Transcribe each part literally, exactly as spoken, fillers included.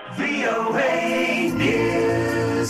วี โอ เอ News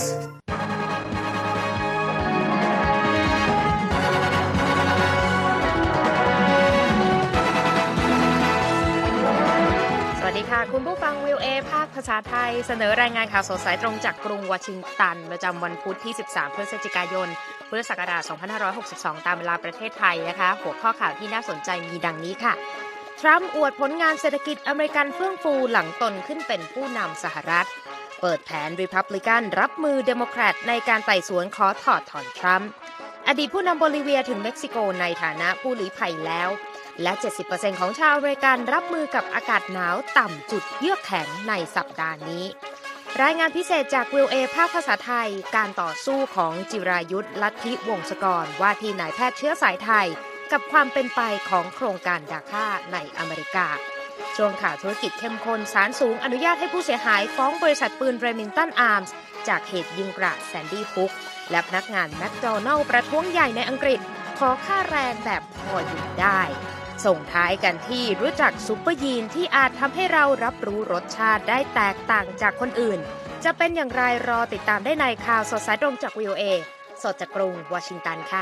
สวัสดีค่ะคุณผู้ฟัง วี โอ เอ ภาคภาษาไทยเสนอรายงานข่าวสดสายตรงจากกรุงวอชิงตันประจำวันพุธที่สิบสามพฤศจิกายนพุทธศักราชสองพันห้าร้อยหกสิบสองตามเวลาประเทศไทยนะคะหัวข้อข่าวที่น่าสนใจมีดังนี้ค่ะทรัมป์อวดผลงานเศรษฐกิจอเมริกันเฟื่องฟูหลังตนขึ้นเป็นผู้นำสหรัฐเปิดแผนรีพับลิกันรับมือเดโมแครตในการไต่สวนขอถอดถอนทรัมป์อดีตผู้นำโบลิเวียถึงเม็กซิโกในฐานะผู้ลี้ภัยแล้วและ เจ็ดสิบเปอร์เซ็นต์ ของชาวอเมริกันรับมือกับอากาศหนาวต่ำจุดเยือกแข็งในสัปดาห์นี้รายงานพิเศษจาก วี โอ เอ ภาคภาษาไทยการต่อสู้ของจิรายุทธลัทธิวงศกรว่าที่นายแพทย์เชื้อสายไทยกับความเป็นไปของโครงการดาค่าในอเมริกาช่วงข่าวธุรกิจเข้มข้นศาลสูงอนุญาตให้ผู้เสียหายฟ้องบริษัทปืนเรมิงตันอาร์มส์จากเหตุยิงกราดแซนดี้ฮุกและพนักงานแมคโดนัลล์ประท้วงใหญ่ในอังกฤษขอค่าแรงแบบพออยู่ได้ส่งท้ายกันที่รู้จักซุปเปอร์ยีนที่อาจทำให้เรารับรู้รสชาติได้แตกต่างจากคนอื่นจะเป็นอย่างไรรอติดตามได้ในข่าวสดสายตรงจาก วี โอ เอ สดจากกรุงวอชิงตันค่ะ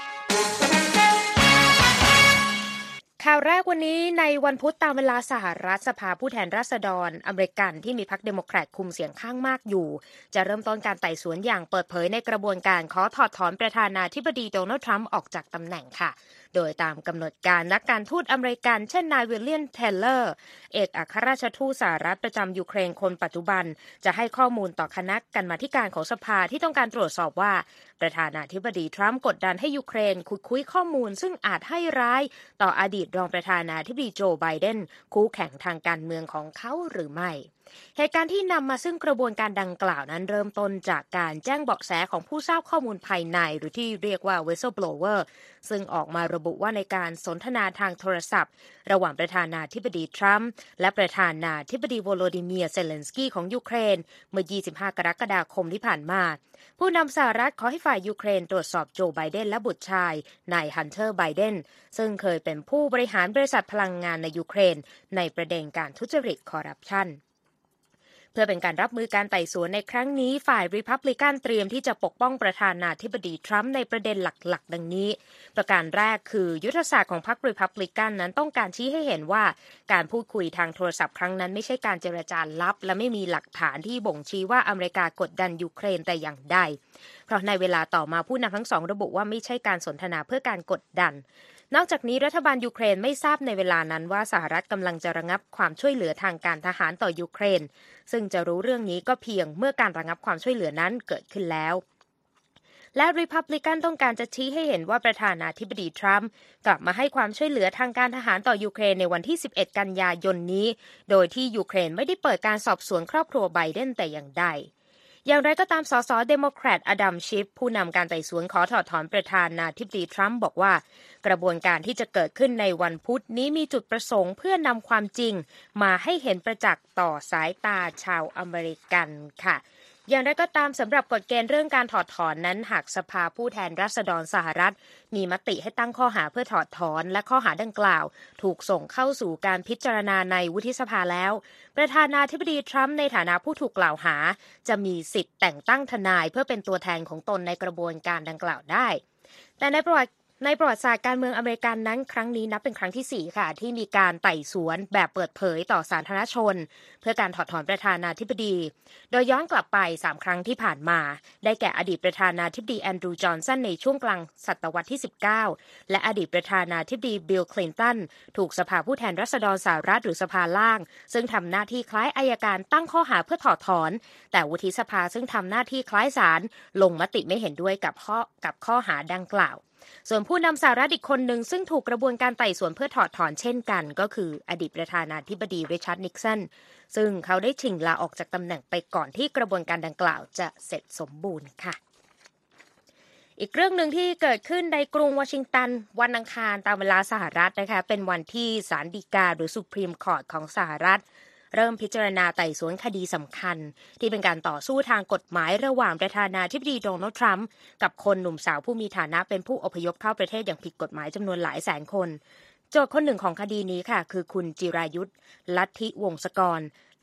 ข่าวแรกวันนี้ในวันพุธตามเวลาสหรัฐสภาผู้แทนราษฎรอเมริกันที่มีพรรคเดโมแครตคุมเสียงข้างมากอยู่จะเริ่มต้นการไต่สวนอย่างเปิดเผยในกระบวนการขอถอดถอนประธานาธิบดีโดนัลด์ทรัมป์ออกจากตำแหน่งค่ะโดยตามกำหนดการนักการทูตอเมริกันเช่นนายวิลเลียมเทเลอร์เอกอัครราชทูตสหรัฐประจำยูเครนคนปัจจุบันจะให้ข้อมูลต่อคณะกรรมาธิการของสภาที่ต้องการตรวจสอบว่าประธานาธิบดีทรัมป์กดดันให้ยูเครนขุดคุ้ยข้อมูลซึ่งอาจให้ร้ายต่ออดีตรองประธานาธิบดีโจไบเดนคู่แข่งทางการเมืองของเขาหรือไม่เหตุการณ์ที่นำมาซึ่งกระบวนการดังกล่าวนั้นเริ่มต้นจากการแจ้งเบาะแสของผู้ทราบข้อมูลภายในหรือที่เรียกว่า whistleblower ซึ่งออกมาระบุว่าในการสนทนาทางโทรศัพท์ระหว่างประธานาธิบดีทรัมป์และประธานาธิบดีโวโลดิเมียร์เซเลนสกี้ของยูเครนเมื่อยี่สิบห้ากรกฎาคมที่ผ่านมาผู้นำสหรัฐขอให้ฝ่ายยูเครนตรวจสอบโจไบเดนและบุตรชายนายฮันเตอร์ไบเดนซึ่งเคยเป็นผู้บริหารบริษัทพลังงานในยูเครนในประเด็นการทุจริตคอร์รัปชันเพื่อเป็นการรับมือการไต่สวนในครั้งนี้ฝ่ายรีพับลิกันเตรียมที่จะปกป้องประธานาธิบดีทรัมป์ในประเด็นหลักๆดังนี้ประการแรกคือยุทธศาสตร์ของพรรครีพับลิกันนั้นต้องการชี้ให้เห็นว่าการพูดคุยทางโทรศัพท์ครั้งนั้นไม่ใช่การเจรจาลับและไม่มีหลักฐานที่บ่งชี้ว่าอเมริกากดดันยูเครนแต่อย่างใดเพราะในเวลาต่อมาผู้นำทั้งสองระบุว่าไม่ใช่การสนทนาเพื่อการกดดันนอกจากนี้รัฐบาลยูเครนไม่ทราบในเวลานั้นว่าสหรัฐกำลังจะระงับความช่วยเหลือทางการทหารต่อยูเครนซึ่งจะรู้เรื่องนี้ก็เพียงเมื่อการระงับความช่วยเหลือนั้นเกิดขึ้นแล้วและรีพับลิกันต้องการจะชี้ให้เห็นว่าประธานาธิบดีทรัมป์กลับมาให้ความช่วยเหลือทางการทหารต่อยูเครนในวันที่สิบเอ็ดกันยายนนี้โดยที่ยูเครนไม่ได้เปิดการสอบสวนครอบครัวไบเดนแต่อย่างใดอย่างไรก็ตามสสเดโมแครตอดัมชิฟผู้นำการไต่สวนขอถอดถอนประธานาธิบดีทรัมป์บอกว่ากระบวนการที่จะเกิดขึ้นในวันพุธนี้มีจุดประสงค์เพื่อนำความจริงมาให้เห็นประจักษ์ต่อสายตาชาวอเมริกันค่ะอย่างไรก็ตามสำหรับกฎเกณฑ์เรื่องการถอดถอนนั้นหากสภาผู้แทนราษฎรสหรัฐมีมติให้ตั้งข้อหาเพื่อถอดถอนและข้อหาดังกล่าวถูกส่งเข้าสู่การพิจารณาในวุฒิสภาแล้วประธานาธิบดีทรัมป์ในฐานะผู้ถูกกล่าวหาจะมีสิทธิ์แต่งตั้งทนายเพื่อเป็นตัวแทนของตนในกระบวนการดังกล่าวได้แต่ในประวัติในประวัติศาสตร์การเมืองอเมริกันนั้นครั้งนี้นับเป็นครั้งที่สี่ค่ะที่มีการไต่สวนแบบเปิดเผยต่อสาธารณชนเพื่อการถอดถอนประธานาธิบดีโดยย้อนกลับไปสามครั้งที่ผ่านมาได้แก่อดีตประธานาธิบดีแอนดรูว์จอห์นสันในช่วงกลางศตวรรษที่สิบเก้าและอดีตประธานาธิบดีบิลคลินตันถูกสภาผู้แทนราษฎรสหรัฐหรือสภาล่างซึ่งทำหน้าที่คล้ายอัยการตั้งข้อหาเพื่อถอดถอนแต่วุฒิสภาซึ่งทำหน้าที่คล้ายศาลลงมติไม่เห็นด้วยกับข้อกับข้อหาดังกล่าวส่วนผู้นำสหรัฐอีกคนหนึ่งซึ่งถูกกระบวนการไต่สวนเพื่อถอดถอนเช่นกันก็คืออดีตประธานาธิบดีริชาร์ดนิกสันซึ่งเขาได้ชิงลาออกจากตำแหน่งไปก่อนที่กระบวนการดังกล่าวจะเสร็จสมบูรณ์ค่ะอีกเรื่องหนึ่งที่เกิดขึ้นในกรุงวอชิงตันวันอังคารตามเวลาสหรัฐนะคะเป็นวันที่ศาลฎีกาหรือ Supreme Court ของสหรัฐเริ่มพิจารณาไต่สวนคดีสำคัญที่เป็นการต่อสู้ทางกฎหมายระหว่างประธานาธิบดีโดนัลด์ทรัมป์กับคนหนุ่มสาวผู้มีฐานะเป็นผู้อพยพเข้าประเทศอย่างผิดกฎหมายจำนวนหลายแสนคนโจทย์คนหนึ่งของคดีนี้ค่ะคือคุณจิรายุทธลัทธิวงศกร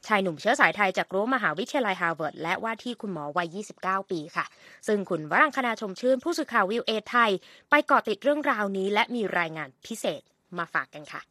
ชายหนุ่มเชื้อสายไทยจากรั้วมหาวิทยาลัยฮาร์วาร์ดและว่าที่คุณหมอวัยยี่สิบเก้าปีค่ะซึ่งคุณวรังคณาชมชื่นผู้สื่อข่าววิวเอไทยไปเกาะติดเรื่องราวนี้และมีรายงานพิเศษมาฝากกันค่ะ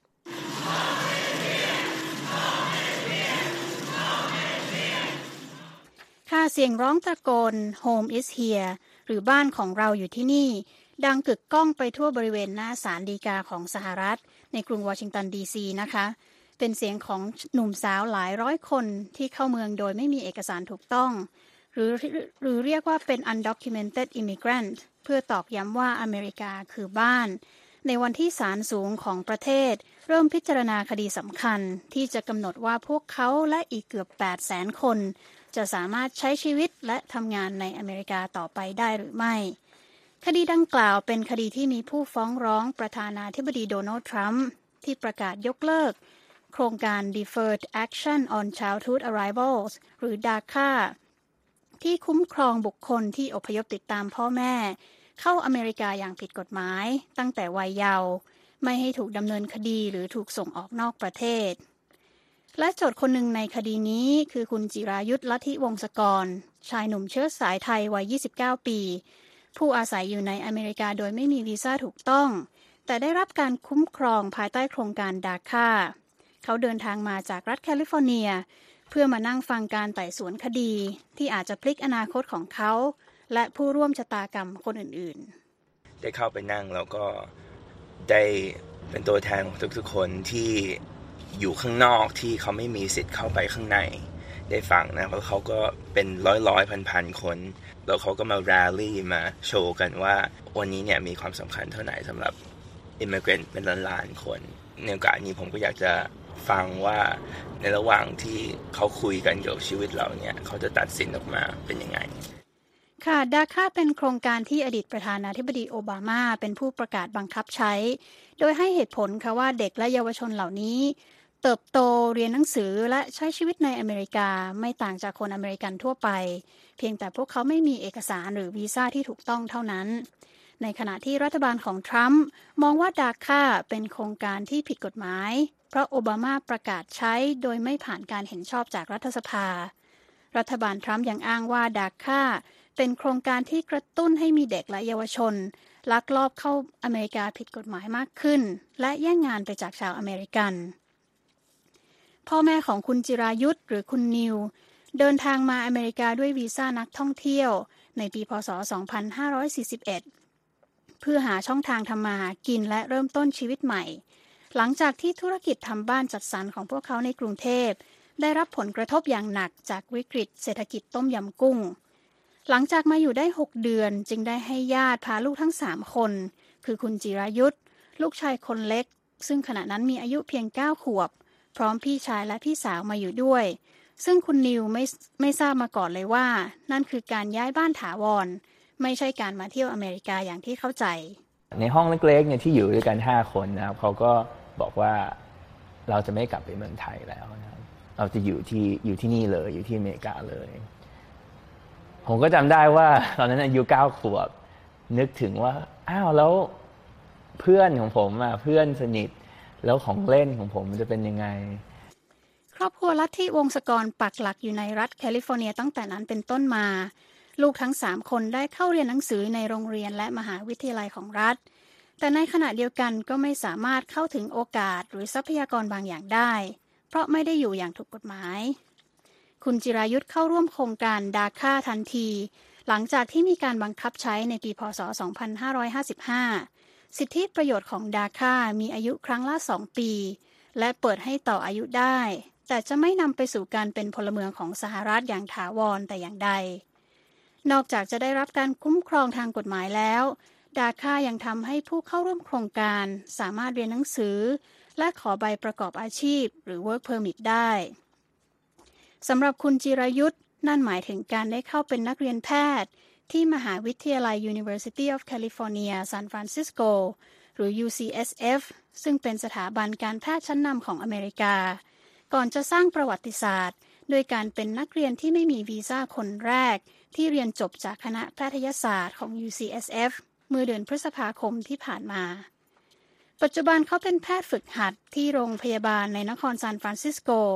ค่ะเสียงร้องตะโกน Home is here หรือบ้านของเราอยู่ที่นี่ดังกึกก้องไปทั่วบริเวณหน้าศาลฎีกาของสหรัฐในกรุงวอชิงตันดีซีนะคะเป็นเสียงของหนุ่มสาวหลายร้อยคนที่เข้าเมืองโดยไม่มีเอกสารถูกต้องหรือหรือเรียกว่าเป็น undocumented immigrant เพื่อตอกย้ำว่าอเมริกาคือบ้านในวันที่ศาลสูงของประเทศเริ่มพิจารณาคดีสำคัญที่จะกำหนดว่าพวกเขาและอีกเกือบ แปดแสน คนจะสามารถใช้ชีวิตและทำงานในอเมริกาต่อไปได้หรือไม่คดีดังกล่าวเป็นคดีที่มีผู้ฟ้องร้องประธานาธิบดีโดนัลด์ทรัมป์ที่ประกาศยกเลิกโครงการ Deferred Action on Childhood Arrivals หรือ ดาคา ที่คุ้มครองบุคคลที่อพยพติดตามพ่อแม่เข้าอเมริกาอย่างผิดกฎหมายตั้งแต่วัยเยาว์ไม่ให้ถูกดำเนินคดีหรือถูกส่งออกนอกประเทศและโจทย์คนหนึ่งในคดีนี้คือคุณจิรายุทธ ลัทธิวงศกรชายหนุ่มเชื้อสายไทยวัยยี่สิบเก้าปีผู้อาศัยอยู่ในอเมริกาโดยไม่มีวีซ่าถูกต้องแต่ได้รับการคุ้มครองภายใต้โครงการ ดาคา เขาเดินทางมาจากรัฐแคลิฟอร์เนียเพื่อมานั่งฟังการไต่สวนคดีที่อาจจะพลิกอนาคตของเขาและผู้ร่วมชะตากรรมคนอื่นๆได้เข้าไปนั่งแล้วก็ได้เป็นตัวแทนของทุกๆคนที่อยู่ข้างนอกที่เขาไม่มีสิทธิ์เข้าไปข้างในได้ฟังนะเพราะเขาก็เป็นร้อยร้อยพันพันคนแล้วเขาก็มาแรลลี่มาโชว์กันว่าวันนี้เนี่ยมีความสำคัญเท่าไหร่สำหรับอิมมิเกรนต์เป็นล้านๆคนในโอกาสนี้ผมก็อยากจะฟังว่าในระหว่างที่เขาคุยกันเกี่ยวกับชีวิตเราเนี่ยเขาจะตัดสินออกมาเป็นยังไงค่ะ ดาคา เป็นโครงการที่อดีตประธานาธิบดีโอบามาเป็นผู้ประกาศบังคับใช้โดยให้เหตุผลค่ะว่าเด็กและเยาวชนเหล่านี้เติบโตเรียนหนังสือและใช้ชีวิตในอเมริกาไม่ต่างจากคนอเมริกันทั่วไปเพียงแต่พวกเขาไม่มีเอกสารหรือวีซ่าที่ถูกต้องเท่านั้นในขณะที่รัฐบาลของทรัมป์มองว่า ดาคา เป็นโครงการที่ผิดกฎหมายเพราะโอบามาประกาศใช้โดยไม่ผ่านการเห็นชอบจากรัฐสภารัฐบาลทรัมป์ยังอ้างว่า ดาคา เป็นโครงการที่กระตุ้นให้มีเด็กและเยาวชนลักลอบเข้าอเมริกาผิดกฎหมายมากขึ้นและแย่งงานไปจากชาวอเมริกันพ่อแม่ของคุณจิรายุทธหรือคุณนิวเดินทางมาอเมริกาด้วยวีซ่านักท่องเที่ยวในปีพ.ศ. สองพันห้าร้อยสี่สิบเอ็ดเพื่อหาช่องทางทำมาหากินและเริ่มต้นชีวิตใหม่หลังจากที่ธุรกิจทำบ้านจัดสรรของพวกเขาในกรุงเทพได้รับผลกระทบอย่างหนักจากวิกฤตเศรษฐกิจต้มยำกุ้งหลังจากมาอยู่ได้หกเดือนจึงได้ให้ญาติพาลูกทั้งสามคนคือคุณจิรายุทธลูกชายคนเล็กซึ่งขณะนั้นมีอายุเพียงเก้าขวบพร้อมพี่ชายและพี่สาวมาอยู่ด้วยซึ่งคุณนิวไม่ไม่ทราบมาก่อนเลยว่านั่นคือการย้ายบ้านถาวรไม่ใช่การมาเที่ยวอเมริกาอย่างที่เข้าใจในห้องเล็กๆเนี่ยที่อยู่ด้วยกันห้าคนนะครับเขาก็บอกว่าเราจะไม่กลับไปเมืองไทยแล้วนะครับเราจะอยู่ที่อยู่ที่นี่เลยอยู่ที่อเมริกาเลยผมก็จำได้ว่าตอนนั้นอายุเก้าขวบนึกถึงว่าอ้าวแล้วเพื่อนของผมอ่ะเพื่อนสนิทแล้วของเล่นของผมมันจะเป็นยังไงครอบครัวลัทธิวงศกรปักหลักอยู่ในรัฐแคลิฟอร์เนียตั้งแต่นั้นเป็นต้นมาลูกทั้งสามคนได้เข้าเรียนหนังสือในโรงเรียนและมหาวิทยาลัยของรัฐแต่ในขณะเดียวกันก็ไม่สามารถเข้าถึงโอกาสหรือทรัพยากรบางอย่างได้เพราะไม่ได้อยู่อย่างถูกกฎหมายคุณจิรายุทธเข้าร่วมโครงการ ดาคา ทันทีหลังจากที่มีการบังคับใช้ในปีพ.ศ. สองพันห้าร้อยห้าสิบห้าสิทธิประโยชน์ของ ดาคา มีอายุครั้งละสองปีและเปิดให้ต่ออายุได้แต่จะไม่นำไปสู่การเป็นพลเมืองของสหรัฐอย่างถาวรแต่อย่างใดนอกจากจะได้รับการคุ้มครองทางกฎหมายแล้ว ดาคา ยังทำให้ผู้เข้าร่วมโครงการสามารถเรียนหนังสือและขอใบประกอบอาชีพหรือ Work Permit ได้สำหรับคุณจิรายุทธนั่นหมายถึงการได้เข้าเป็นนักเรียนแพทย์ที่มหาวิทยาลัย University of California San Francisco หรือ ยู ซี เอส เอฟ ซึ่งเป็นสถาบันการแพทย์ชั้นนำของอเมริกาก่อนจะสร้างประวัติศาสตร์โดยการเป็นนักเรียนที่ไม่มีวีซ่าคนแรกที่เรียนจบจากคณะแพทยศาสตร์ของ ยู ซี เอส เอฟ เมื่อเดือนพฤษภาคมที่ผ่านมาปัจจุบันเขาเป็นแพทย์ฝึกหัดที่โรงพยาบาลในนครซานฟรานซิสโก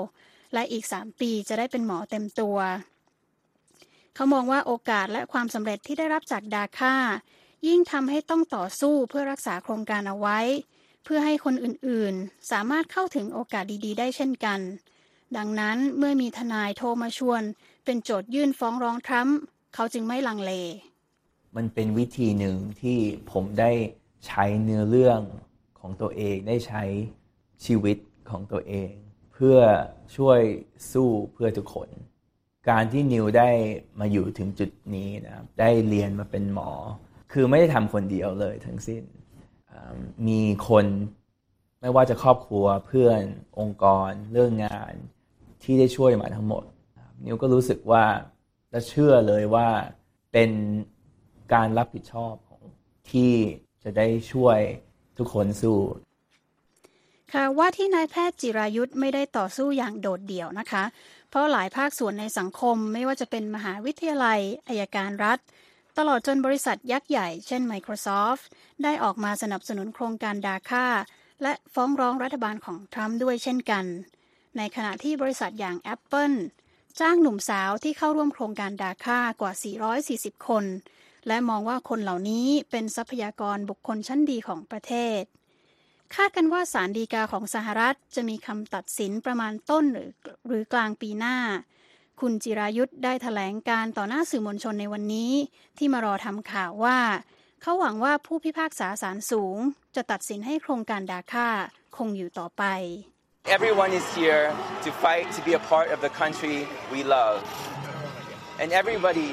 และอีกสามปีจะได้เป็นหมอเต็มตัวเขามองว่าโอกาสและความสำเร็จที่ได้รับจากดาค่ายิ่งทำให้ต้องต่อสู้เพื่อรักษาโครงการเอาไว้เพื่อให้คนอื่นๆสามารถเข้าถึงโอกาสดีๆได้เช่นกันดังนั้นเมื่อมีทนายโทรมาชวนเป็นโจทยื่นฟ้องร้องทรัมป์เขาจึงไม่ลังเลมันเป็นวิธีหนึ่งที่ผมได้ใช้เนื้อเรื่องของตัวเองได้ใช้ชีวิตของตัวเองเพื่อช่วยสู้เพื่อทุกคนการที่นิวได้มาอยู่ถึงจุดนี้นะครับได้เรียนมาเป็นหมอคือไม่ได้ทำคนเดียวเลยทั้งสิ้นมีคนไม่ว่าจะครอบครัวเพื่อนองค์กรเรื่องงานที่ได้ช่วยมาทั้งหมดนิวก็รู้สึกว่าและเชื่อเลยว่าเป็นการรับผิดชอบของที่จะได้ช่วยทุกคนสู้ค่ะว่าที่นายแพทย์จิรายุทธไม่ได้ต่อสู้อย่างโดดเดี่ยวนะคะเพราะหลายภาคส่วนในสังคมไม่ว่าจะเป็นมหาวิทยาลัยอัยการรัฐตลอดจนบริษัทยักษ์ใหญ่เช่น Microsoft ได้ออกมาสนับสนุนโครงการดาค่าและฟ้องร้องรัฐบาลของทรัมป์ด้วยเช่นกันในขณะที่บริษัทอย่าง Apple จ้างหนุ่มสาวที่เข้าร่วมโครงการดาค่ากว่าสี่ร้อยสี่สิบคนและมองว่าคนเหล่านี้เป็นทรัพยากรบุคคลชั้นดีของประเทศคาดกันว่าศาลฎีกาของสหรัฐจะมีคำตัดสินประมาณต้นหรือหรือกลางปีหน้าคุณจิรายุทธได้แถลงการต่อหน้าสื่อมวลชนในวันนี้ที่มารอทำข่าวว่าเขาหวังว่าผู้พิพากษาศาลสูงจะตัดสินให้โครงการดาค่าคงอยู่ต่อไป Everyone is here to fight to be a part of the country we love and everybody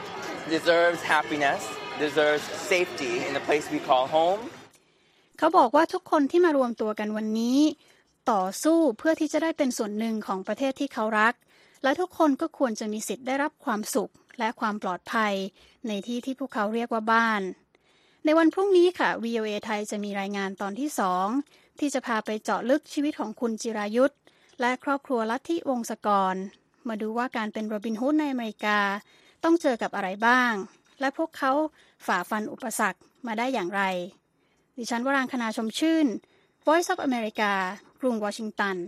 deserves happiness deserves safety in the place we call home เขาบอกว่าทุกคนที่มารวมตัวกันวันนี้ต่อสู้เพื่อที่จะได้เป็นส่วนหนึ่งของประเทศที่เขารักและทุกคนก็ควรจะมีสิทธิ์ได้รับความสุขและความปลอดภัยในที่ที่พวกเขาเรียกว่าบ้านในวันพรุ่งนี้ค่ะ วี โอ เอ ไทยจะมีรายงานตอนที่สองที่จะพาไปเจาะลึกชีวิตของคุณจิรายุทธและครอบครัวลัทธิวงศกรมาดูว่าการเป็นโรบินฮูดในอเมริกาต้องเจอกับอะไรบ้างและพวกเขาฝ่าฟันอุปสรรคมาได้อย่างไรดิฉันวรางคณาชมชื่น Voice of America กรุงวอชิงตัน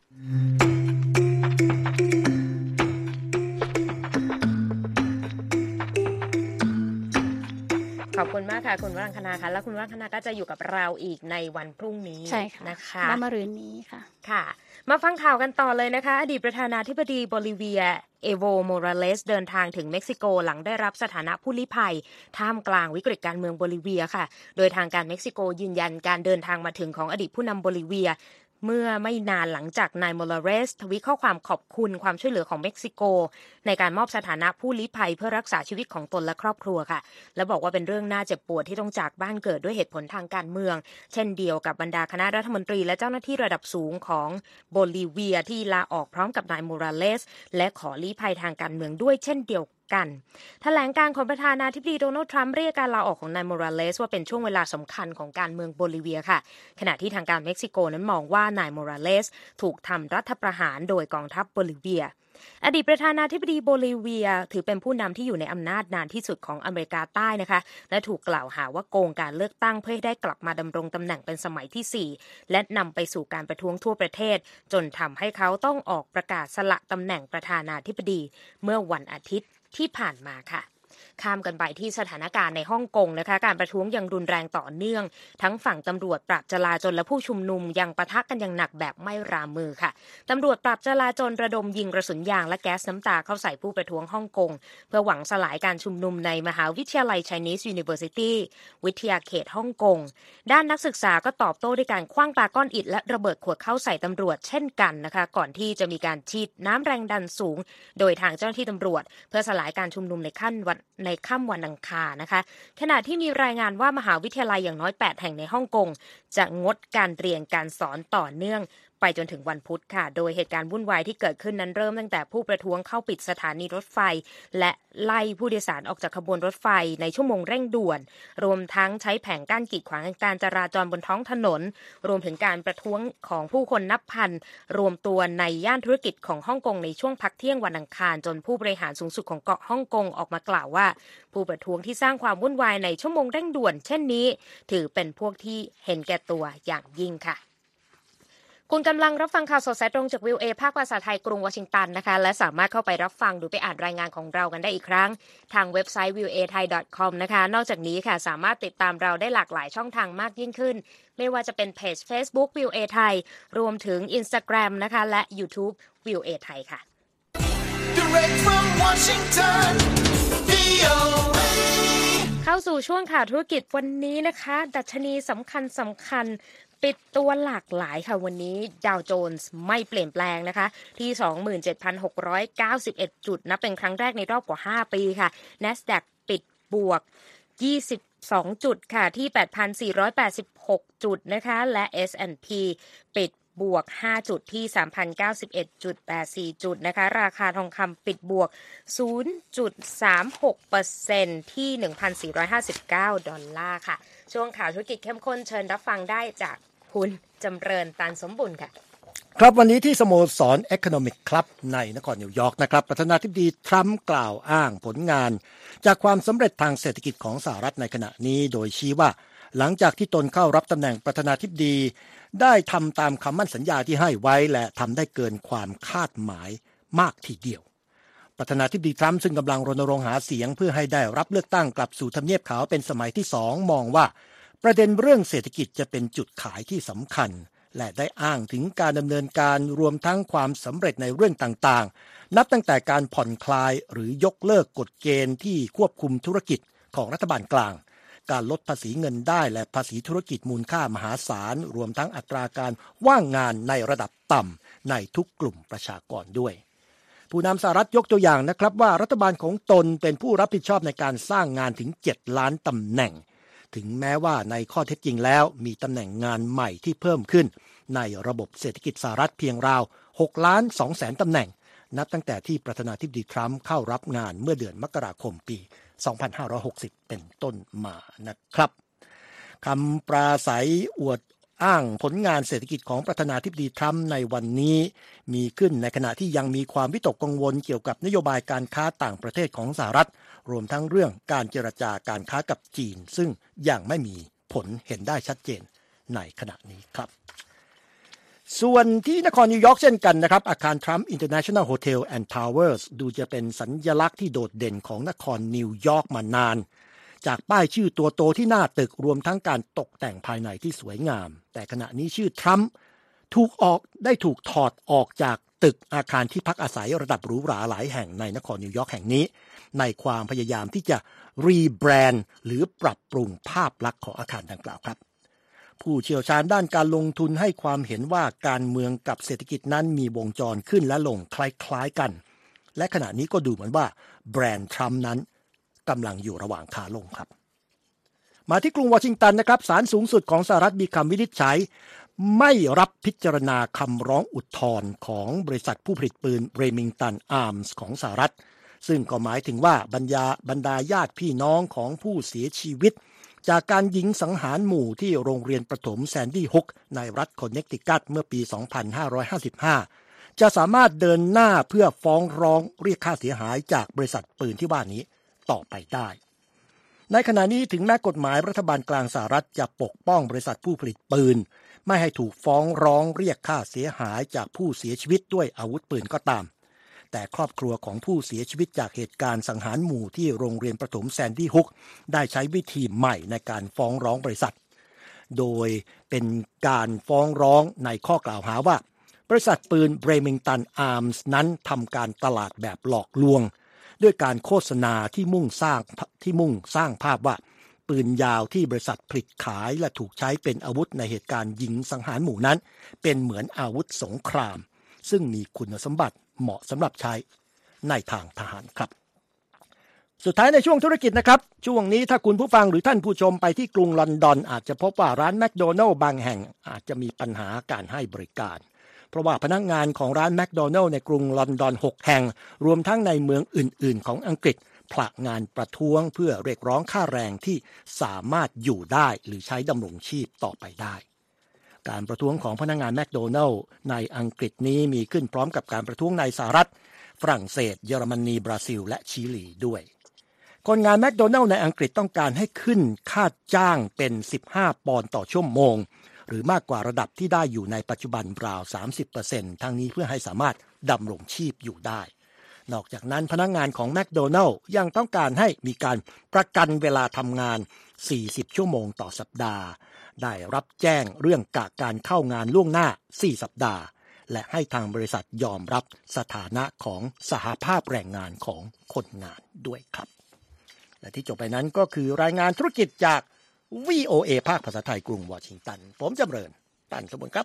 ขอบคุณมากค่ะคุณวรังคณาค่ะแล้วคุณวรังคณาก็จะอยู่กับเราอีกในวันพรุ่งนี้ใช่ค่ะนะคะและมะรืนนี้ค่ะค่ะมาฟังข่าวกันต่อเลยนะคะอดีตประธานาธิบดีโบลิเวียเอโวโมราเลสเดินทางถึงเม็กซิโกหลังได้รับสถานะผู้ลี้ภัยท่ามกลางวิกฤตการเมืองโบลิเวียค่ะโดยทางการเม็กซิโกยืนยันการเดินทางมาถึงของอดีตผู้นำโบลิเวียเมื่อไม่นานหลังจากนายโมราเลสทวีตข้อความขอบคุณความช่วยเหลือของเม็กซิโกในการมอบสถานะผู้ลี้ภัยเพื่อรักษาชีวิตของตนและครอบครัวค่ะและบอกว่าเป็นเรื่องน่าเจ็บปวดที่ต้องจากบ้านเกิดด้วยเหตุผลทางการเมืองเช่นเดียวกับบรรดาคณะรัฐมนตรีและเจ้าหน้าที่ระดับสูงของโบลิเวียที่ลาออกพร้อมกับนายโมราเลสและขอลี้ภัยทางการเมืองด้วยเช่นเดียวกันแถลงการของประธานาธิบดีโดนัลด์ทรัมป์เรียกการลาออกของนายโมราเลสว่าเป็นช่วงเวลาสำคัญของการเมืองโบลิเวียค่ะขณะที่ทางการเม็กซิโกนั้นมองว่านายโมราเลสถูกทำรัฐประหารโดยกองทัพโบลิเวียอดีตประธานาธิบดีโบลิเวียถือเป็นผู้นำที่อยู่ในอำนาจนานที่สุดของอเมริกาใต้นะคะและถูกกล่าวหาว่าโกงการเลือกตั้งเพื่อให้ได้กลับมาดำรงตำแหน่งเป็นสมัยที่สี่และนำไปสู่การประท้วงทั่วประเทศจนทำให้เขาต้องออกประกาศสละตำแหน่งประธานาธิบดีเมื่อวันอาทิตย์ที่ผ่านมาค่ะข้ามกันไปที่สถานการณ์ในฮ่องกงนะคะการประท้วงยังรุนแรงต่อเนื่องทั้งฝั่งตำรวจปราบจลาจลและผู้ชุมนุมยังปะทะกันอย่างหนักแบบไม่รามือค่ะตำรวจปราบจลาจลระดมยิงกระสุนยางและแก๊สน้ำตาเข้าใส่ผู้ประท้วงฮ่องกงเพื่อหวังสลายการชุมนุมในมหาวิทยาลัย Chinese University วิทยาเขตฮ่องกงด้านนักศึกษาก็ตอบโต้ด้วยการขว้างปาก้อนอิฐและระเบิดขวดเข้าใส่ตำรวจเช่นกันนะคะก่อนที่จะมีการฉีดน้ำแรงดันสูงโดยทางเจ้าหน้าที่ตำรวจเพื่อสลายการชุมนุมในขั้นวันในค่ำวันอังคารนะคะขณะที่มีรายงานว่ามหาวิทยาลัยอย่างน้อยแปดแห่งในฮ่องกงจะงดการเรียนการสอนต่อเนื่องไปจนถึงวันพุธค่ะโดยเหตุการณ์วุ่นวายที่เกิดขึ้นนั้นเริ่มตั้งแต่ผู้ประท้วงเข้าปิดสถานีรถไฟและไล่ผู้โดยสารออกจากขบวนรถไฟในชั่วโมงเร่งด่วนรวมทั้งใช้แผงกั้นกีดขวางการจราจรบนท้องถนนรวมถึงการประท้วงของผู้คนนับพันรวมตัวในย่านธุรกิจของฮ่องกงในช่วงพักเที่ยงวันอังคารจนผู้บริหารสูงสุดของเกาะฮ่องกงออกมากล่าวว่าผู้ประท้วงที่สร้างความวุ่นวายในชั่วโมงเร่งด่วนเช่นนี้ถือเป็นพวกที่เห็นแก่ตัวอย่างยิ่งค่ะคุณกำลังรับฟังข่าวสดสายตรงจาก วี โอ เอ ภาคภาษาไทยกรุงวอชิงตันนะคะและสามารถเข้าไปรับฟังหรือไปอ่านรายงานของเรากันได้อีกครั้งทางเว็บไซต์ วี โอ เอ ไทย ดอท คอม นะคะนอกจากนี้ค่ะสามารถติดตามเราได้หลากหลายช่องทางมากยิ่งขึ้นไม่ว่าจะเป็นเพจ Facebook วี โอ เอ ไทยรวมถึง Instagram นะคะและ YouTube วี โอ เอ ไทยค่ะ Direct from Washington วี โอ เอเข้าสู่ช่วงข่าวธุรกิจวันนี้นะคะดัชนีสำคัญสำคัญปิดตัวหลากหลายค่ะวันนี้ดาวโจนส์ไม่เปลี่ยนแปลงนะคะที่ สองหมื่นเจ็ดพันหกร้อยเก้าสิบเอ็ด จุดนับเป็นครั้งแรกในรอบกว่าห้าปีค่ะ NASDAQ ปิดบวกยี่สิบสองจุดค่ะที่ แปดพันสี่ร้อยแปดสิบหก จุดนะคะและ เอส แอนด์ พี ปิดบวกห้าจุดที่ สามพันเก้าสิบเอ็ดจุดแปดสี่ จุดนะคะราคาทองคำปิดบวก ศูนย์จุดสามหกเปอร์เซ็นต์ ที่ หนึ่งพันสี่ร้อยห้าสิบเก้า ดอลลาร์ค่ะช่วงข่าวธุรกิจเข้มข้นเชิญรับฟังได้จากคุณจำเริญตันสมบุญค่ะครับวันนี้ที่สโมสร Economic Club ในนครนิวยอร์กนะครับประธานาธิบดีทรัมป์กล่าวอ้างผลงานจากความสำเร็จทางเศรษฐกิจของสหรัฐในขณะนี้โดยชี้ว่าหลังจากที่ตนเข้ารับตำแหน่งประธานาธิบดีได้ทำตามคำมั่นสัญญาที่ให้ไว้และทำได้เกินความคาดหมายมากทีเดียวประธานาธิบดีทรัมป์ซึ่งกำลังรณรงค์หาเสียงเพื่อให้ได้รับเลือกตั้งกลับสู่ทำเนียบขาวเป็นสมัยที่สองมองว่าประเด็นเรื่องเศรษฐกิจจะเป็นจุดขายที่สำคัญและได้อ้างถึงการดำเนินการรวมทั้งความสำเร็จในเรื่องต่างๆนับตั้งแต่การผ่อนคลายหรือยกเลิกกฎเกณฑ์ที่ควบคุมธุรกิจของรัฐบาลกลางการลดภาษีเงินได้และภาษีธุรกิจมูลค่ามหาศาลรวมทั้งอัตราการว่างงานในระดับต่ำในทุกกลุ่มประชากรด้วยผู้นำสหรัฐยกตัวอย่างนะครับว่ารัฐบาลของตนเป็นผู้รับผิดชอบในการสร้างงานถึงเจ็ดล้านตำแหน่งถึงแม้ว่าในข้อเท็จจริงแล้วมีตำแหน่งงานใหม่ที่เพิ่มขึ้นในระบบเศรษฐกิจสหรัฐเพียงราวหกล้านสองแสนตำแหน่งนับตั้งแต่ที่ประธานาธิบดีทรัมป์เข้ารับงานเมื่อเดือนมกราคมปีสองพันห้าร้อยหกสิบเป็นต้นมานะครับคำปราศัยอวดอ้างผลงานเศรษฐกิจของประธานาธิบดีทรัมป์ในวันนี้มีขึ้นในขณะที่ยังมีความวิตกกังวลเกี่ยวกับนโยบายการค้าต่างประเทศของสหรัฐรวมทั้งเรื่องการเจรจาการค้ากับจีนซึ่งยังไม่มีผลเห็นได้ชัดเจนในขณะนี้ครับส่วนที่นครนิวยอร์กเช่นกันนะครับอาคาร Trump International Hotel and Towers ดูจะเป็นสัญลักษณ์ที่โดดเด่นของนครนิวยอร์กมานานจากป้ายชื่อตัวโตที่หน้าตึกรวมทั้งการตกแต่งภายในที่สวยงามแต่ขณะนี้ชื่อทรัมป์ถูกออกได้ถูกถอดออกจากตึกอาคารที่พักอาศัยระดับหรูหราหลายแห่งในนครนิวยอร์กแห่งนี้ในความพยายามที่จะรีแบรนด์หรือปรับปรุงภาพลักษณ์ของอาคารดังกล่าวครับผู้เชี่ยวชาญด้านการลงทุนให้ความเห็นว่าการเมืองกับเศรษฐกิจนั้นมีวงจรขึ้นและลงคล้ายๆกันและขณะนี้ก็ดูเหมือนว่าแบรนด์ทรัมป์นั้นกำลังอยู่ระหว่างขาลงครับมาที่กรุงวอชิงตันนะครับศาลสูงสุดของสหรัฐมีคำวินิจฉัยไม่รับพิจารณาคำร้องอุทธรณ์ของบริษัทผู้ผลิตปืน Remington Arms ของสหรัฐซึ่งก็หมายถึงว่าบรรดาบรรดาญาติพี่น้องของผู้เสียชีวิตจากการยิงสังหารหมู่ที่โรงเรียนประถมแซนดี้ฮุกในรัฐคอนเนคติคัตเมื่อปี สองพันห้าร้อยห้าสิบห้า จะสามารถเดินหน้าเพื่อฟ้องร้องเรียกค่าเสียหายจากบริษัทปืนที่ว่านี้ต่อไปได้ในขณะนี้ถึงแม้กฎหมายรัฐบาลกลางสหรัฐจะปกป้องบริษัทผู้ผลิตปืนไม่ให้ถูกฟ้องร้องเรียกค่าเสียหายจากผู้เสียชีวิตด้วยอาวุธปืนก็ตามแต่ครอบครัวของผู้เสียชีวิตจากเหตุการณ์สังหารหมู่ที่โรงเรียนประถมแซนดี้ฮุกได้ใช้วิธีใหม่ในการฟ้องร้องบริษัทโดยเป็นการฟ้องร้องในข้อกล่าวหาว่าบริษัทปืน Remington Arms นั้นทำการตลาดแบบหลอกลวงด้วยการโฆษณาที่มุ่งสร้างที่มุ่งสร้างภาพว่าปืนยาวที่บริษัทผลิตขายและถูกใช้เป็นอาวุธในเหตุการณ์ยิงสังหารหมู่นั้นเป็นเหมือนอาวุธสงครามซึ่งมีคุณสมบัติเหมาะสำหรับใช้ในทางทหารครับสุดท้ายในช่วงธุรกิจนะครับช่วงนี้ถ้าคุณผู้ฟังหรือท่านผู้ชมไปที่กรุงลอนดอนอาจจะพบว่าร้านแมคโดนัลด์บางแห่งอาจจะมีปัญหาการให้บริการเพราะว่าพนักงานของร้านแมคโดนัลด์ในกรุงลอนดอนหกแห่งรวมทั้งในเมืองอื่นๆของอังกฤษผลักงานประท้วงเพื่อเรียกร้องค่าแรงที่สามารถอยู่ได้หรือใช้ดำรงชีพต่อไปได้การประท้วงของพนักงานแมคโดนัลด์ในอังกฤษนี้มีขึ้นพร้อมกับการประท้วงในสหรัฐฝรั่งเศสเยอรมนีบราซิลและชิลีด้วยคนงานแมคโดนัลด์ในอังกฤษต้องการให้ขึ้นค่าจ้างเป็นสิบห้าปอนด์ต่อชั่วโมงหรือมากกว่าระดับที่ได้อยู่ในปัจจุบันราว สามสิบเปอร์เซ็นต์ ทั้งนี้เพื่อให้สามารถดำรงชีพอยู่ได้นอกจากนั้นพนักงานของแมคโดนัลด์ยังต้องการให้มีการประกันเวลาทำงานสี่สิบชั่วโมงต่อสัปดาห์ได้รับแจ้งเรื่องกะการเข้างานล่วงหน้าสี่สัปดาห์และให้ทางบริษัทยอมรับสถานะของสหภาพแรงงานของคนงานด้วยครับและที่จบไปนั้นก็คือรายงานธุรกิจจาก วี โอ เอ ภาคภาษาไทยกรุงวอชิงตันผมจำเริญตันสมบูรณ์ครับ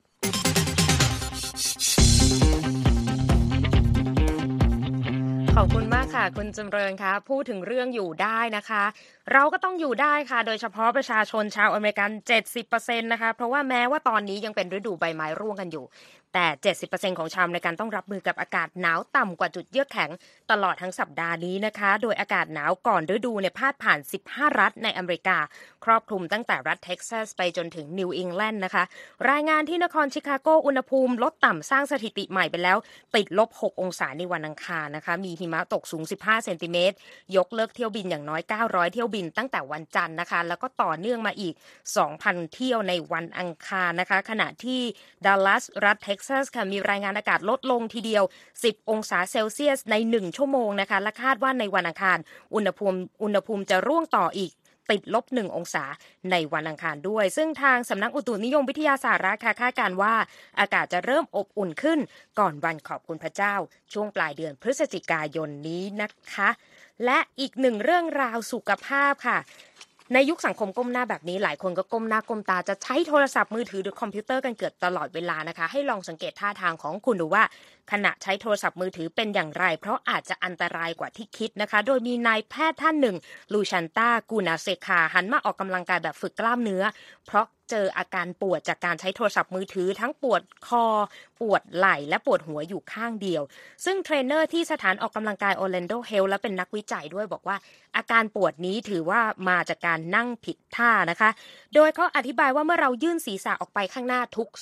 ขอบคุณมากค่ะคุณจำเริญคะพูดถึงเรื่องอยู่ได้นะคะเราก็ต้องอยู่ได้ค่ะโดยเฉพาะประชาชนชาวอเมริกัน เจ็ดสิบเปอร์เซ็นต์ นะคะเพราะว่าแม้ว่าตอนนี้ยังเป็นฤดูใบไม้ร่วงกันอยู่แต่ เจ็ดสิบเปอร์เซ็นต์ ของชาวอเมริกันต้องรับมือกับอากาศหนาวต่ำกว่าจุดเยือกแข็งตลอดทั้งสัปดาห์นี้นะคะโดยอากาศหนาวก่อนฤดูเนี่ยพาดผ่านสิบห้ารัฐในอเมริกาครอบคลุมตั้งแต่รัฐเท็กซัสไปจนถึงนิวอิงแลนด์นะคะรายงานที่นครชิคาโกอุณหภูมิลดต่ำสร้างสถิติใหม่ไปแล้วติดลบหกองศาในวันอังคารนะคะมีหิมะตกสูงสิบห้าเซนติเมตรยกเลิกเที่ยวบินอย่างน้อยเก้าร้อยเที่ยวบินตั้งแต่วันจันทร์นะคะแล้วก็ต่อเนื่องมาอีก สองพัน เที่ยวในวันอังคารนะคะขณะที่ดัลลัสรัฐเท็กซัสค่ะมีรายงานอากาศลดลงทีเดียวสิบองศาเซลเซียสในหนึ่งชั่วโมงนะคะและคาดว่าในวันอังคารอุณหภูมิอุณหภูมิจะร่วงต่ออีกติดลบหนึ่งองศาในวันอังคารด้วยซึ่งทางสำนักอุตุนิยมวิทยาสหรัฐค่ะคาดการณ์ว่าอากาศจะเริ่มอบอุ่นขึ้นก่อนวันขอบคุณพระเจ้าช่วงปลายเดือนพฤศจิกายนนี้นะคะและอีกหนึ่งเรื่องราวสุขภาพค่ะในยุคสังคมก้มหน้าแบบนี้หลายคนก็ก้มหน้าก้มตาจะใช้โทรศัพท์มือถือหรือคอมพิวเตอร์กันเกือบตลอดเวลานะคะให้ลองสังเกตท่าทางของคุณดูว่าขณะใช้โทรศัพท์มือถือเป็นอย่างไรเพราะอาจจะอันตรายกว่าที่คิดนะคะโดยมีนายแพทย์ท่านหนึ่งลูชันตากูนาเซคาหันมาออกกำลังกายแบบฝึกกล้ามเนื้อเพราะเจออาการปวดจากการใช้โทรศัพท์มือถือทั้งปวดคอปวดไหล่และปวดหัวอยู่ข้างเดียวซึ่งเทรนเนอร์ที่สถานออกกำลังกาย Orlando Health และเป็นนักวิจัยด้วยบอกว่าอาการปวดนี้ถือว่ามาจากการนั่งผิดท่านะคะโดยเขาอธิบายว่าเมื่อเรายื่นศีรษะออกไปข้างหน้าทุก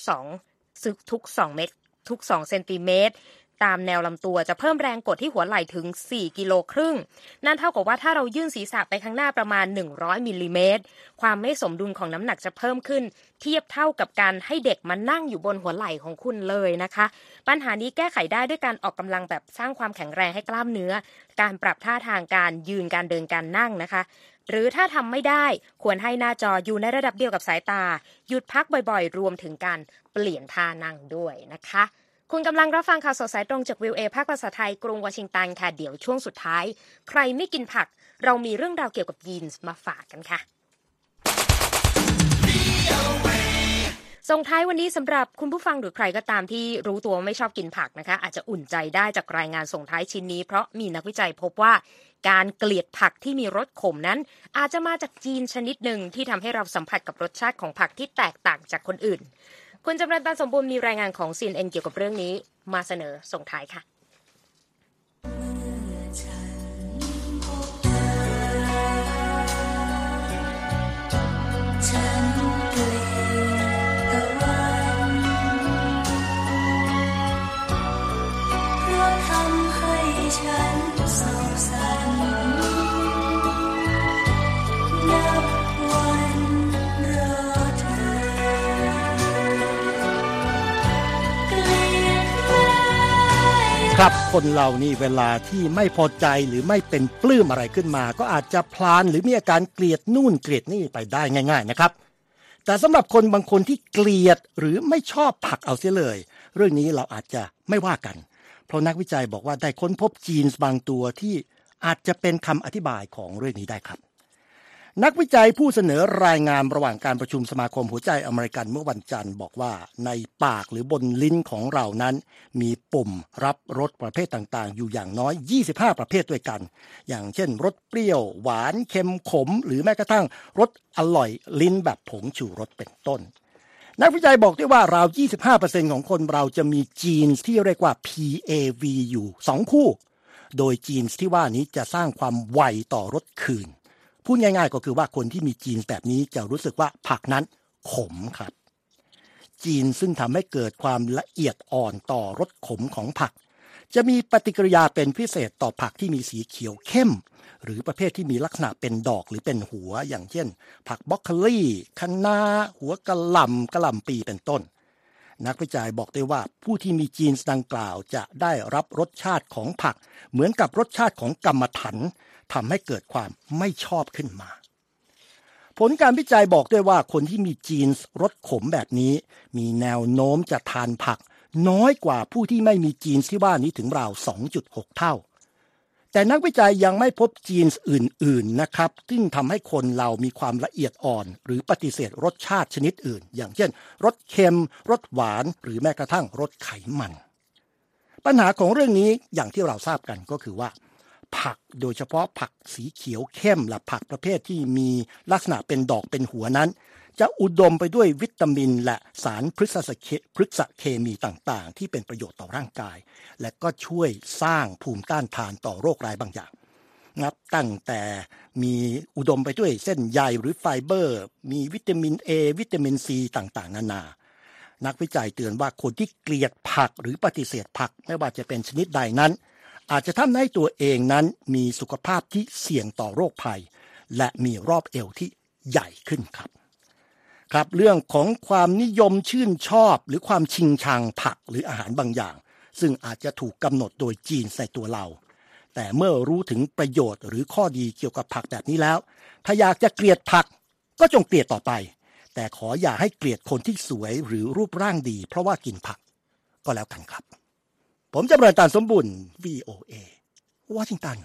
2ทุก2เมตรทุก2เซนติเมตรตามแนวลำตัวจะเพิ่มแรงกดที่หัวไหล่ถึงสี่กิโลครึ่งนั่นเท่ากับว่าถ้าเรายื่นศีรษะไปข้างหน้าประมาณหนึ่งร้อยมิลลิเมตรความไม่สมดุลของน้ำหนักจะเพิ่มขึ้นเทียบเท่ากับการให้เด็กมานั่งอยู่บนหัวไหล่ของคุณเลยนะคะปัญหานี้แก้ไขได้ด้วยการออกกำลังแบบสร้างความแข็งแรงให้กล้ามเนื้อการปรับท่าทางการยืนการเดินการนั่งนะคะหรือถ้าทำไม่ได้ควรให้หน้าจออยู่ในระดับเดียวกับสายตาหยุดพักบ่อยๆรวมถึงการเปลี่ยนท่านั่งด้วยนะคะคุณกำลังรับฟังข่าวสดสายตรงจาก วี โอ เอ ภาคภาษาไทยกรุงวอชิงตันค่ะเดี๋ยวช่วงสุดท้ายใครไม่กินผักเรามีเรื่องราวเกี่ยวกับยีนส์มาฝากกันค่ะส่งท้ายวันนี้สำหรับคุณผู้ฟังหรือใครก็ตามที่รู้ตัวไม่ชอบกินผักนะคะอาจจะอุ่นใจได้จากรายงานส่งท้ายชิ้นนี้เพราะมีนักวิจัยพบว่าการเกลียดผักที่มีรสขมนั้นอาจจะมาจากยีนชนิดหนึ่งที่ทำให้เราสัมผัสกับรสชาติของผักที่แตกต่างจากคนอื่นคุณจำเริญ ตันสมบูรณ์มีรายงานของ ซี เอ็น เอ็น เกี่ยวกับเรื่องนี้มาเสนอส่งท้ายค่ะครับคนเรานี่เวลาที่ไม่พอใจหรือไม่เป็นปลื้มอะไรขึ้นมาก็อาจจะพลานหรือมีอาการเกลียดนู่นเกลียดนี่ไปได้ง่ายๆนะครับแต่สำหรับคนบางคนที่เกลียดหรือไม่ชอบผักเอาเสียเลยเรื่องนี้เราอาจจะไม่ว่ากันเพราะนักวิจัยบอกว่าได้ค้นพบยีนส์บางตัวที่อาจจะเป็นคำอธิบายของเรื่องนี้ได้ครับนักวิจัยผู้เสนอรายงานระหว่างการประชุมสมาคมหัวใจอเมริกันเมื่อวันจันทร์บอกว่าในปากหรือบนลิ้นของเรานั้นมีปุ่มรับรสประเภทต่างๆอยู่อย่างน้อยยี่สิบห้าประเภทด้วยกันอย่างเช่นรสเปรี้ยวหวานเค็มขมหรือแม้กระทั่งรสอร่อยลิ้นแบบผงชูรสเป็นต้นนักวิจัยบอกด้วยว่าราว ยี่สิบห้าเปอร์เซ็นต์ ของคนเราจะมีจีนที่เรียกว่า พี เอ วี อยู่สองคู่โดยจีนที่ว่านี้จะสร้างความไวต่อรสคืนพูดง่ายๆก็คือว่าคนที่มีจีนแบบนี้จะรู้สึกว่าผักนั้นขมครับจีนซึ่งทำให้เกิดความละเอียดอ่อนต่อรสขมของผักจะมีปฏิกิริยาเป็นพิเศษต่อผักที่มีสีเขียวเข้มหรือประเภทที่มีลักษณะเป็นดอกหรือเป็นหัวอย่างเช่นผักบรอกโคลีคะน้าหัวกะหล่ำกะหล่ำปีเป็นต้นนักวิจัยบอกได้ว่าผู้ที่มีจีนดังกล่าวจะได้รับรสชาติของผักเหมือนกับรสชาติของกรรมฐานทำให้เกิดความไม่ชอบขึ้นมาผลการวิจัยบอกด้วยว่าคนที่มีจีนรสขมแบบนี้มีแนวโน้มจะทานผักน้อยกว่าผู้ที่ไม่มีจีนที่ว่านี้ถึงราว สองจุดหก เท่าแต่นักวิจัยยังไม่พบจีนอื่นๆนะครับซึ่งทำให้คนเรามีความละเอียดอ่อนหรือปฏิเสธรสชาติชนิดอื่นอย่างเช่นรสเค็มรสหวานหรือแม้กระทั่งรสไขมันปัญหาของเรื่องนี้อย่างที่เราทราบกันก็คือว่าผักโดยเฉพาะผักสีเขียวเข้มและผักประเภทที่มีลักษณะเป็นดอกเป็นหัวนั้นจะอุดมไปด้วยวิตามินและสารพฤกษพฤกษเคมีต่างๆที่เป็นประโยชน์ต่อร่างกายและก็ช่วยสร้างภูมิต้านทานต่อโรคร้ายบางอย่างนับตั้งแต่มีอุดมไปด้วยเส้นใยหรือไฟเบอร์มีวิตามิน A วิตามิน C ต่างๆนานานักวิจัยเตือนว่าคนที่เกลียดผักหรือปฏิเสธผักไม่ว่าจะเป็นชนิดใดนั้นอาจจะทำให้ตัวเองนั้นมีสุขภาพที่เสี่ยงต่อโรคภัยและมีรอบเอวที่ใหญ่ขึ้นครับครับเรื่องของความนิยมชื่นชอบหรือความชิงชังผักหรืออาหารบางอย่างซึ่งอาจจะถูกกำหนดโดยจีนในตัวเราแต่เมื่อรู้ถึงประโยชน์หรือข้อดีเกี่ยวกับผักแบบนี้แล้วถ้าอยากจะเกลียดผักก็จงเกลียดต่อไปแต่ขออย่าให้เกลียดคนที่สวยหรือรูปร่างดีเพราะว่ากินผักก็แล้วกันครับผมจำเริญตานสมบุญ วี โอ เอ วอชิงตัน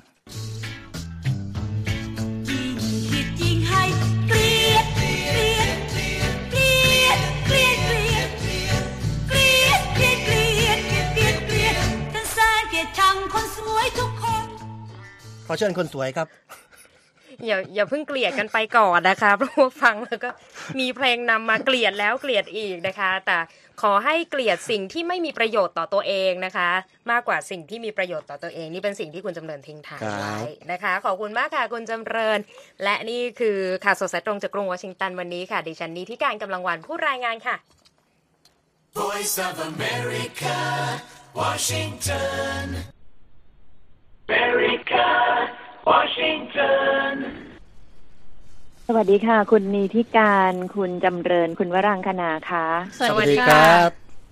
ขอเชิญคนสวยครับอย่าอย่าเพิ่งเกลียดกันไปก่อนนะคะเพราะว่าฟังแล้วก็มีเพลงนำมาเกลียดแล้วเกลียดอีกนะคะแต่ขอให้เกลียดสิ่งที่ไม่มีประโยชน์ต่อตัวเองนะคะมากกว่าสิ่งที่มีประโยชน์ต่อตัวเองนี่เป็นสิ่งที่คุณจำเริญทิ้งท้ายไว้นะคะขอบคุณมากค่ะคุณจำเริญและนี่คือข่าวสดสายตรงจากกรุงวอชิงตันวันนี้ค่ะดิฉันนิธิการกำลังวันผู้รายงานค่ะ Voice of America Washington America Washington สวัสดีค่ะคุณนิธิการคุณจำเริญคุณวรังคณาค่ะสวัสดีครับ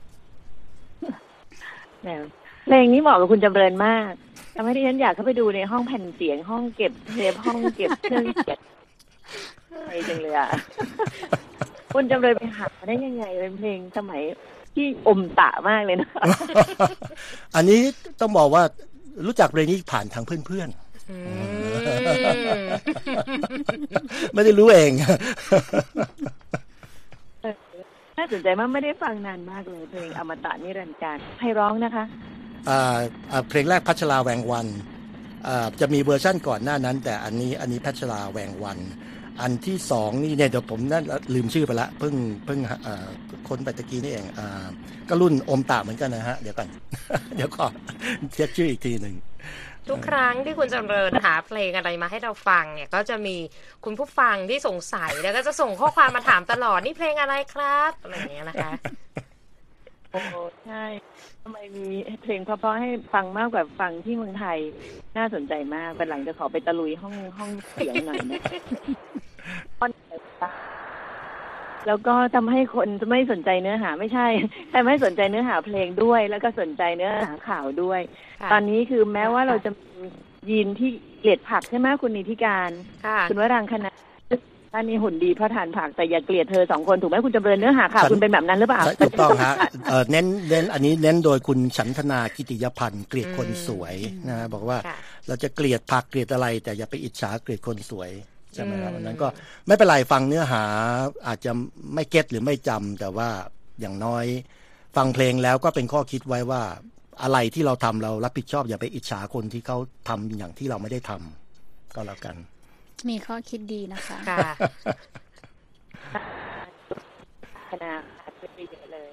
เพลงนี้เหมาะกับคุณจำเริญมากทำให้ดิฉันอยากเข้าไปดูในห้องแผ่นเสียงห้องเก็บเทปห้องเก็บเครื่องเสียงอะไรจังเลยอ่ะคุณจำเริญไปหาได้ยังไงเป็นเพลงสมัยที่อมตะมากเลยนะอันนี้ต้องบอกว่ารู้จักเพลงนี้ผ่านทางเพื่อนๆไม่ได้รู้เองน่าสนใจมากไม่ได้ฟังนานมากเลยเพลงอมตะนิรันดร์การใครร้องนะคะอ่าเพลงแรกพัชราแวงวันอ่าจะมีเวอร์ชั่นก่อนหน้านั้นแต่อันนี้อันนี้พัชราแวงวันอันที่สองนี่เนี่ยเดี๋ยวผมนั่นลืมชื่อไปละเพิ่งเพิ่งอ่าคนไปตะกี้นี่เองอ่าก็รุ่นอมตะเหมือนกันนะฮะเดี๋ยวก่อนเดี๋ยวขอเช็คชื่ออีกทีนึงทุกครั้งที่คุณจำเริญหาเพลงอะไรมาให้เราฟังเนี่ยก็จะมีคุณผู้ฟังที่สงสัยแล้วก็จะส่งข้อความมาถามตลอดนี่เพลงอะไรครับอะไรอย่างเงี้ยนะคะโอ้ใช่ทำไมมีเพลงเพราะๆให้ฟังมากกว่าฟังที่เมืองไทยน่าสนใจมากวันหลังจะขอไปตะลุยห้องห้องเสียงหน่อยนะแล้วก็ทำให้คนไม่สนใจเนื้อหาไม่ใช่แต่ไม่สนใจเนื้อหาเพลงด้วยแล้วก็สนใจเนื้อหาข่าวด้วยตอนนี้คือแม้ว่าเราจะยีนที่เกลียดผักใช่ไหมคุณนิธิการคุณวรังคณาท่านนี้หุ่นดีเพราะทานผักแต่อย่าเกลียดเธอสองคนถูกไหมคุณจำเริญเนื้อหาข่าวคุณเป็นแบบนั้นหรือเปล่าถูกต้องฮะเน้นเน้นอันนี้เน้นโดยคุณฉันทนากิติยพันธ์เกลียดคนสวยนะบอกว่าเราจะเกลียดผักเกลียดอะไรแต่อย่าไปอิจฉาเกลียดคนสวยใช่ไหมครับวันนั้นก็ไม่เป็นไรฟังเนื้อหาอาจจะไม่เก็ตหรือไม่จำแต่ว่าอย่างน้อยฟังเพลงแล้วก็เป็นข้อคิดไว้ว่าอะไรที่เราทำเรารับผิดชอบอย่าไปอิจฉาคนที่เขาทำอย่างที่เราไม่ได้ทำก็แล้วกันมีข้อคิดดีนะคะค่ะคณะช่วยเยอะเลย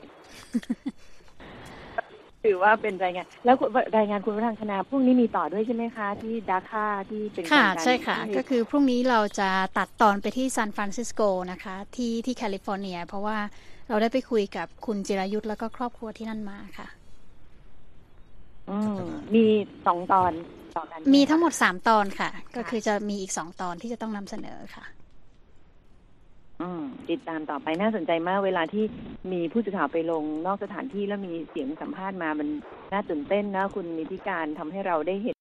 ถือว่าเป็นรายงานแล้วรายงานคุณวรังคณาพรุ่งนี้มีต่อด้วยใช่ไหมคะที่ดาคาที่เป็นค่ะใช่ค่ะก็คือพรุ่งนี้เราจะตัดตอนไปที่ซานฟรานซิสโกนะคะที่ที่แคลิฟอร์เนียเพราะว่าเราได้ไปคุยกับคุณจิรายุทธแล้วก็ครอบครัวที่นั่นมาค่ะอืมมีสองตอนต่อกันมีทั้งหมดสามตอนค่ะก็คือจะมีอีกสองตอนที่จะต้องนำเสนอค่ะอืมติดตามต่อไปน่าสนใจมากเวลาที่มีผู้สื่อข่าวไปลงนอกสถานที่แล้วมีเสียงสัมภาษณ์มามันน่าตื่นเต้นนะคุณนิติการทำให้เราได้เห็น